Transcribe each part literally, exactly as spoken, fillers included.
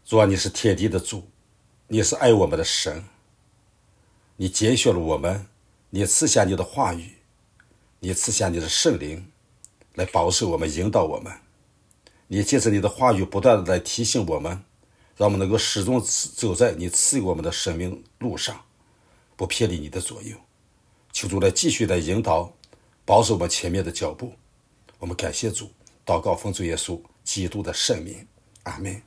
主啊，你是天地的主，你是爱我们的神，你拣选了我们，你赐下你的话语，你赐下你的圣灵来保守我们，引导我们。你借着你的话语不断的来提醒我们，让我们能够始终走在你赐给我们的生命路上，不偏离你的左右。求主来继续的引导保守我们前面的脚步。我们感谢主，祷告奉主耶稣基督的圣名，阿们。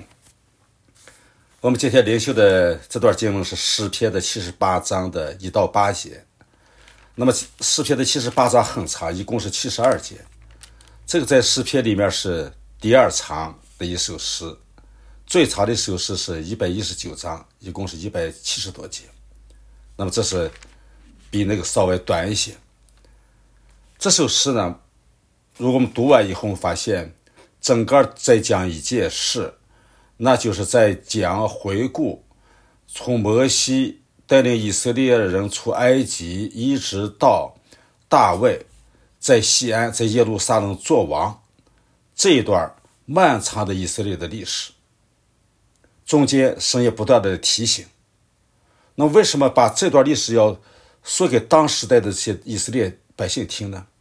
我们今天灵修的这段经文是诗篇的七十八章的一到八节。那么诗篇的七十八章很长，一共是七十二节。这个在诗篇里面是第二长的一首诗，最长的一首诗是一百一十九章，一共是一百七十多节。那么这是比那个稍微短一些。这首诗呢，如果我们读完以后发现整个在讲一件事，那就是在讲回顾从摩西带领以色列人出埃及，一直到大卫在西安在耶路撒冷做王这一段漫长的以色列的历史。中间神也不断的提醒，那为什么把这段历史要说给当时代的这些以色列百姓听呢？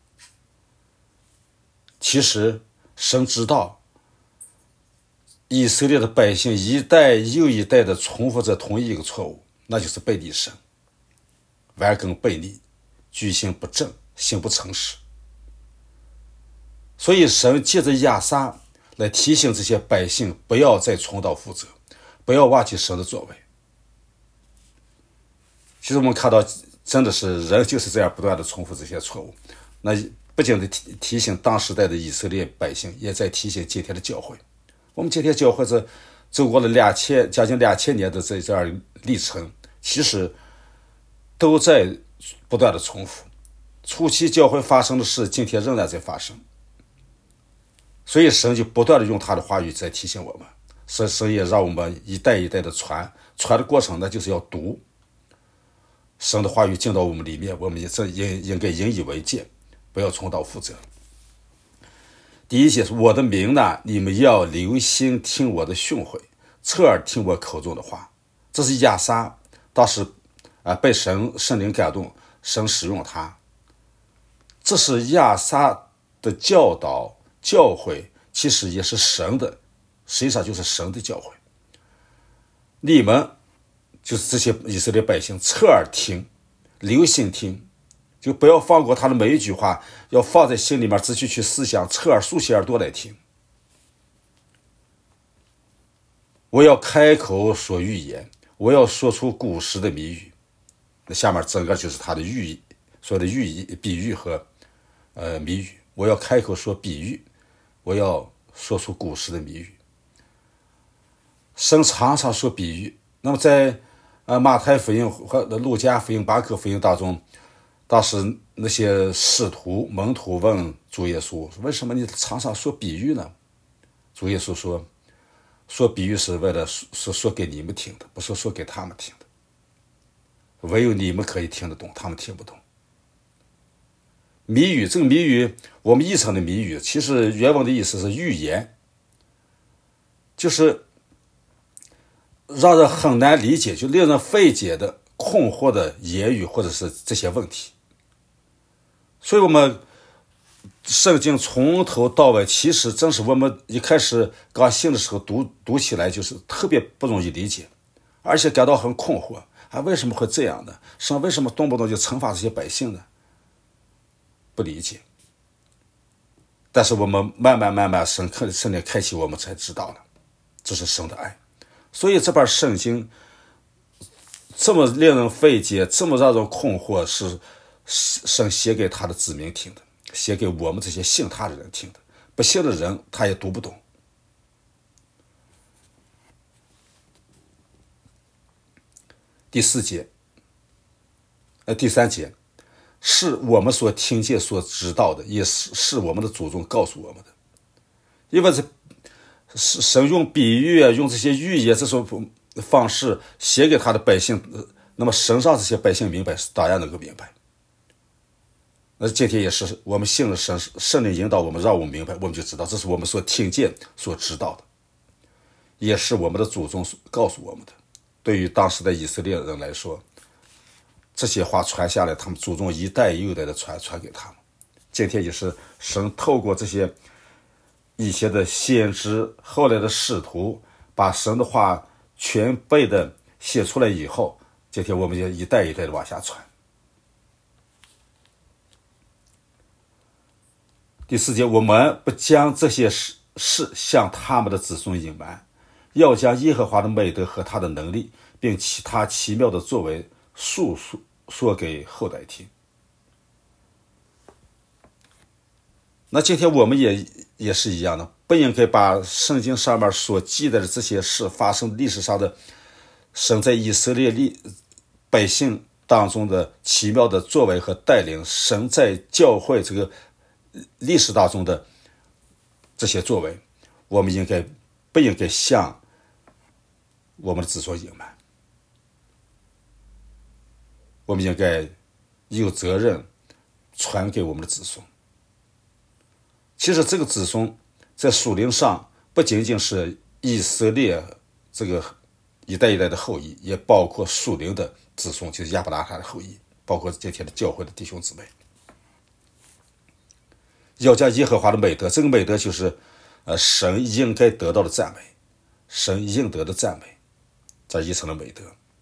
其实神知道以色列的百姓一代又一代的重复着同一个错误，那就是背离神，顽梗悖逆，居心不正，心不诚实。所以神借着亚撒来提醒这些百姓不要再重蹈覆辙，不要忘记神的作为。其实我们看到真的是人就是这样不断的重复这些错误，那不仅的提提醒当时代的以色列百姓，也在提醒今天的教会。我们今天教会这走过了两千将近两千年的这这样历程，其实都在不断的重复。初期教会发生的事，今天仍然在发生。所以神就不断的用他的话语在提醒我们，神神也让我们一代一代的传，传的过程呢，就是要读神的话语进到我们里面，我们也这应应该引以为戒，不要重蹈覆辙。第一节是我的名呢，你们要留心听我的训诲，侧耳听我口中的话。这是亚撒当时、呃、被神圣灵感动，神使用他。这是亚撒的教导教诲，其实也是神的，实际上就是神的教诲。你们就是这些以色列百姓，侧耳听，留心听，就不要放过他的每一句话，要放在心里面，仔细去思想，侧耳竖起耳朵来听。我要开口说预言，我要说出古时的谜语。那下面整个就是他的寓意，说的寓意、比喻和呃谜语。我要开口说比喻，我要说出古时的谜语。神常常说比喻。那么在呃马太福音和路加福音、马可福音当中，当时那些使徒门徒问主耶稣，为什么你常常说比喻呢？主耶稣说，说比喻是为了说说给你们听的，不是说给他们听的。唯有你们可以听得懂，他们听不懂。谜语，这个谜语我们译成的谜语，其实原文的意思是预言，就是让人很难理解，就令人费解的困惑的言语，或者是这些问题。所以我们圣经从头到尾，其实正是我们一开始刚信的时候读读起来就是特别不容易理解，而且感到很困惑，啊，为什么会这样呢？神为什么动不动就惩罚这些百姓呢？不理解。但是我们慢慢慢慢神圣圣灵开启，我们才知道了，这是神的爱。所以这本圣经这么令人费解，这么让人困惑，是神写给他的子民听的，写给我们这些信他的人听的，不信的人他也读不懂。第四节，呃，第三节，是我们所听见、所知道的，也是是我们的祖宗告诉我们的。因为这神用比喻啊，用这些寓言这种方式写给他的百姓，那么神让这些百姓明白，当然能够明白。那今天也是我们信了神，圣灵引导我们，让我们明白，我们就知道这是我们所听见、所知道的。 也是我们的祖宗告诉我们的。对于当时的以色列人来说，这些话传下来，他们祖宗一代又一代的传传给他们。今天也是神透过这些一些的先知，后来的使徒，把神的话全背的写出来以后，今天我们也一代一代的往下传。第四节，我们不将这些事事向他们的子孙隐瞒，要将耶和华的美德和他的能力，并其他奇妙的作为述说说给后代听。那今天我们也也是一样的，不应该把圣经上面所记载的这些事发生历史上的神在以色列历百姓当中的奇妙的作为和带领，神在教会这个历史当中的这些作为，我们应该不应该向我们的子孙隐瞒？我们应该有责任传给我们的子孙。其实这个子孙在属灵上不仅仅是以色列这个一代一代的后裔，也包括属灵的子孙，就是亚伯拉罕的后裔，包括今天的教会的弟兄姊妹。要将耶和华的美德，这个美德就是呃神应该得到的赞美，神应得的赞美，这一层的美德。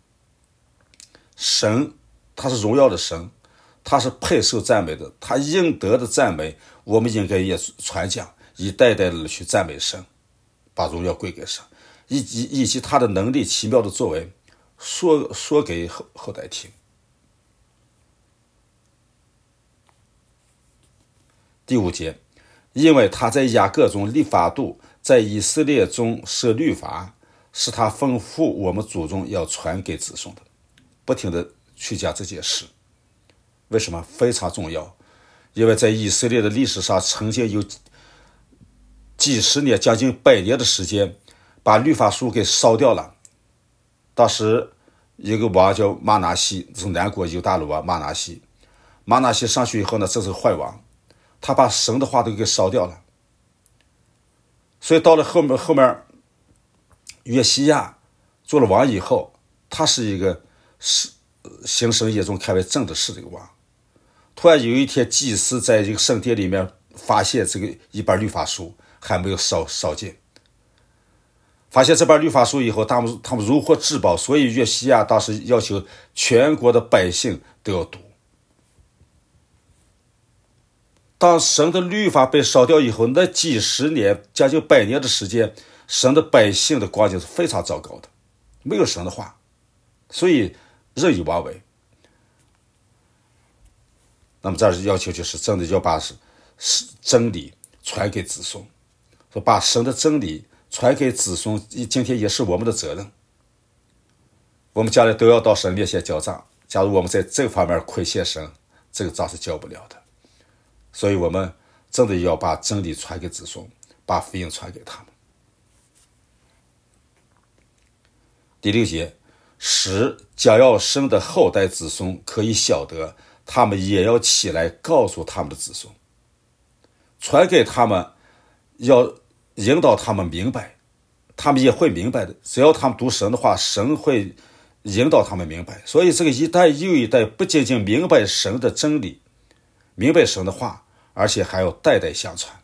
神他是荣耀的神，他是配受赞美的，他应得的赞美，我们应该也传讲，一代代的去赞美神，把荣耀归给神，以及以及他的能力奇妙的作为说说给后后代听。第五节，因为他在雅各中立法度，在以色列中设律法，是他吩咐我们祖宗要传给子孙的。不停的去讲这件事，为什么非常重要？因为在以色列的历史上，曾经有几十年，将近百年的时间，把律法书给烧掉了。当时一个王叫马拿西，是南国犹大的王马拿西。马拿西上去以后呢，这是坏王，他把神的话都给烧掉了。所以到了后面后面约西亚做了王以后，他是一个行神眼中看为正的事这个王。突然有一天，祭司在这个圣殿里面发现这个一本律法书还没有烧烧尽，发现这本律法书以后，他们他们如获至宝，所以约西亚当时要求全国的百姓都要读。当神的律法被烧掉以后，那几十年将近百年的时间，神的百姓的光景是非常糟糕的，没有神的话，所以任意妄为。那么这儿要求就是真的要把真理传给子孙，说把神的真理传给子孙，今天也是我们的责任。我们将来都要到神面前交账，假如我们在这方面亏欠神，这个账是交不了的。所以我们真的要把真理传给子孙，把福音传给他们。第六节，使将要生的后代子孙可以晓得，他们也要起来告诉他们的子孙，传给他们，要引导他们明白，他们也会明白的。只要他们读神的话，神会引导他们明白。所以这个一代又一代不仅仅明白神的真理，明白神的话，而且还要代代相传。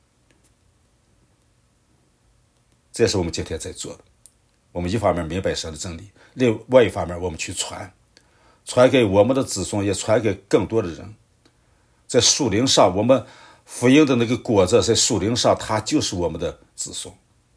这是我们今天在做的。我们一方面明白神的真理，另外一方面我们去传，传给我们的子孙，也传给更多的人。在属灵上，我们福音的那个果子，在属灵上它就是我们的子孙。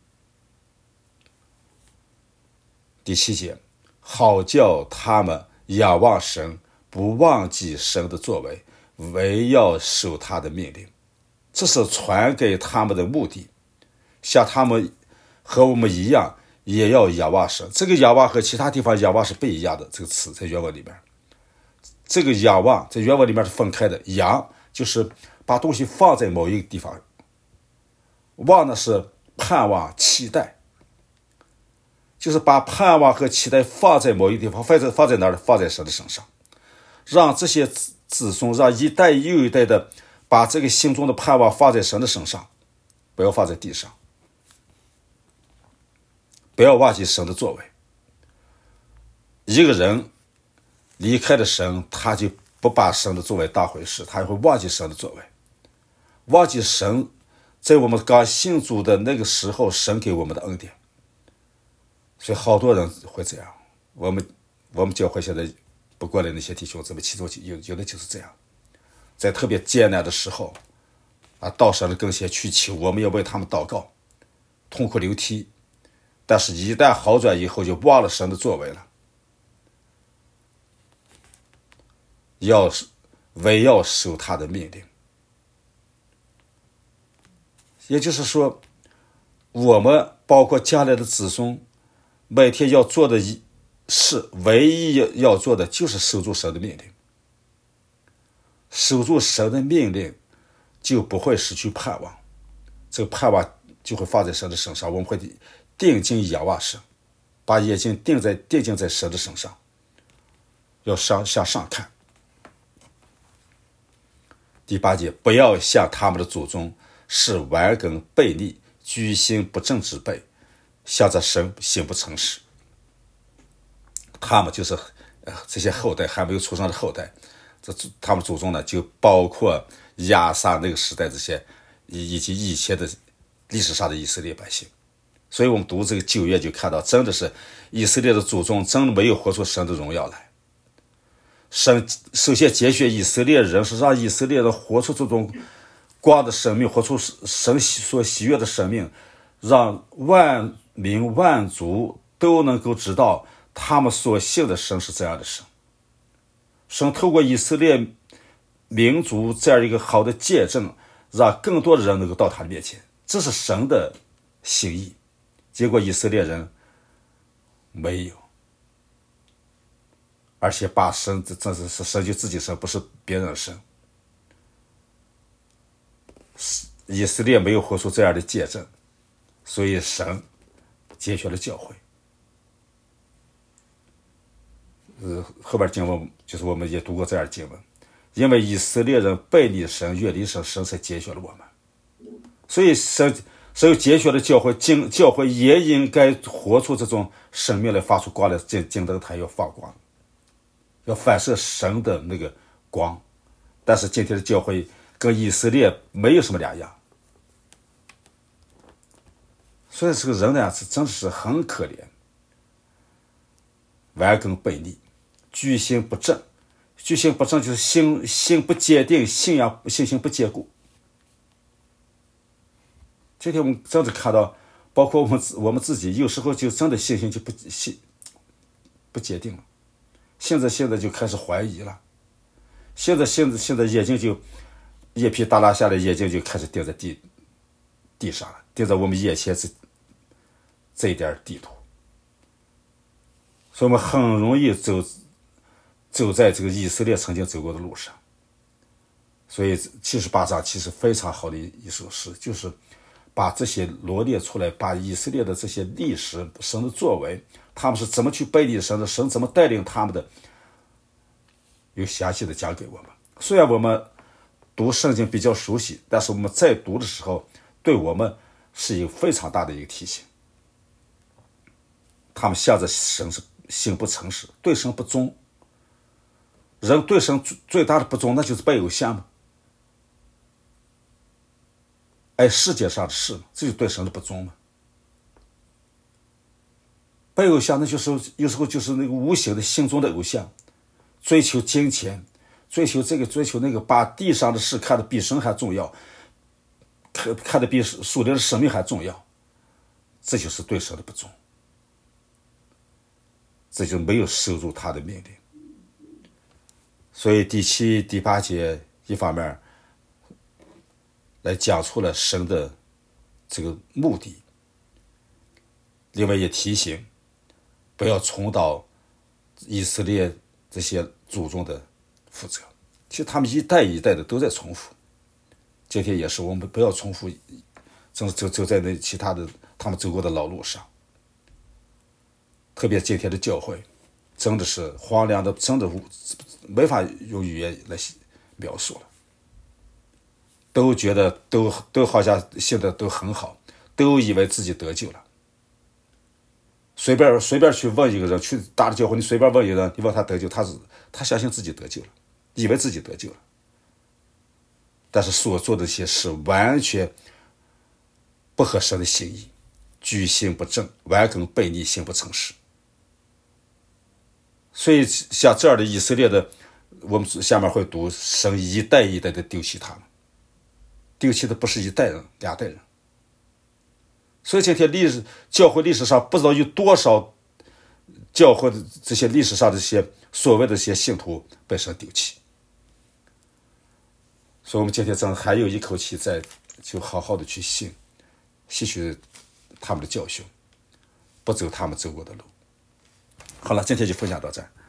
第七节，好叫他们仰望神，不忘记神的作为，唯要守他的命令。这是传给他们的目的，像他们和我们一样，也要仰望神。这个仰望和其他地方仰望是不一样的，这个词在原文里面，这个仰望在原文里面是分开的。仰就是把东西放在某一个地方，望呢是盼望期待，就是把盼望和期待放在某一个地方，放在放在哪儿？放在神的身上，让这些子孙，让一代又一代的把这个心中的盼望放在神的身上，不要放在地上。 不要忘记神的作为。一个人离开了神，他就不把神的作为当回事，他会忘记神的作为，忘记神在我们刚信主的那个时候神给我们的恩典。所以好多人会这样，我们我们教会现在不过来那些弟兄姊妹，其中有有的就是这样，在特别艰难的时候啊，到神的跟前去求，我们要为他们祷告，痛哭流涕，但是一旦好转以后就忘了神的作为了。要唯要守他的命令，也就是说，我们包括将来的子孙，每天要做的事，唯一要做的就是守住神的命令。守住神的命令，就不会失去盼望，这个盼望就会放在神的身上，我们会定睛仰望神，把眼睛定在定睛在神的身上，要上向上看。第八节，不要像他们的祖宗是顽梗悖逆、居心不正之辈，向着神行不诚实。他们就是、呃、这些后代还没有出生的后代，这他们祖宗呢，就包括亚撒那个时代这些以及以前的历史上的以色列百姓。所以我们读这个旧约就看到，真的是以色列的祖宗真的没有活出神的荣耀来。神首先拣选以色列人，是让以色列人活出这种光的生命，活出神所喜悦的生命，让万民万族都能够知道他们所信的神是这样的神。神透过以色列民族这样一个好的见证，让更多的人能够到他的面前，这是神的心意。结果以色列人没有，而且把神，这是神就自己神，不是别人的神。以色列没有活出这样的见证，所以神拣选了教会。呃，后边经文就是我们也读过这样的经文，因为以色列人背离神、远离神，神才拣选了我们。所以神神有拣选的教会，经教会也应该活出这种生命来，发出光来，金金灯台要放光，要反射神的那个光。但是今天的教会跟以色列没有什么两样，所以这个人呢，是真是很可怜，顽梗悖逆，居心不正。居心不正就是心心不坚定，信仰信心不坚固。今天我们真的看到，包括我们我们自己，有时候就真的信心就不信不坚定了，现在现在就开始怀疑了，现在现在现在眼睛就一匹耷拉下来，眼睛就开始定在地地上了，定在我们眼前这这一点地图，所以我们很容易走走在这个以色列曾经走过的路上。所以七十八章其实非常好的一首诗，就是把这些罗列出来，把以色列的这些历史、神的作为，他们是怎么去背离神的，神怎么带领他们的，有详细的讲给我们。虽然我们读圣经比较熟悉，但是我们在读的时候，对我们是有非常大的一个提醒。他们向着神是心不诚实，对神不忠。人对神最大的不忠，那就是拜偶像嘛，爱世界上的事嘛，这就对神的不忠嘛。拜偶像，那就是有时候就是那个无形的心中的偶像，追求金钱，追求这个追求那个，把地上的事看得比神还重要，看看得比属灵的生命还重要，这就是对神的不忠，这就没有守住他的命令。所以第七、第八节一方面来讲出了神的这个目的，另外也提醒不要重蹈以色列这些祖宗的覆辙。其实他们一代一代的都在重复，今天也是，我们不要重复，走走走在那其他的他们走过的老路上。特别今天的教会真的是荒凉的，真的没法用语言来描述了。都觉得都都好像信的都很好，都以为自己得救了。 随便随便去问一个人，去大的教会，你随便问一个人，你问他得救，他是他相信自己得救了，以为自己得救了，但是所做的些事完全不合神的心意，居心不正，顽梗悖逆，心不诚实。所以像这样的以色列的，我们下面会读，神一代一代的丢弃他们，丢弃的不是一代人两代人。所以今天历史教会历史上不知道有多少教会的这些历史上的这些所谓的这些信徒被神丢弃。所以我们今天真还有一口气在，就好好的去信，吸取他们的教训，不走他们走过的路。好了，今天就分享到这儿。